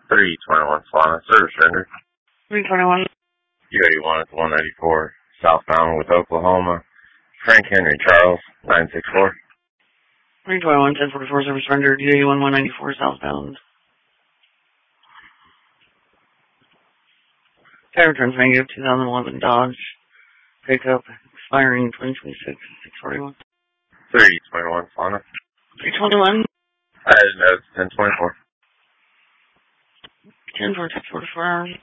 321 Solana, service rendered. 321. U81 at 194, southbound with Oklahoma. Frank Henry Charles, 964. 321, 1044, service rendered. U81 194, southbound. Tire returns negative, 2011 Dodge pickup, expiring 2026, 641. 321 Solana. 321. I had notes, 1024. 10 for 44 hours.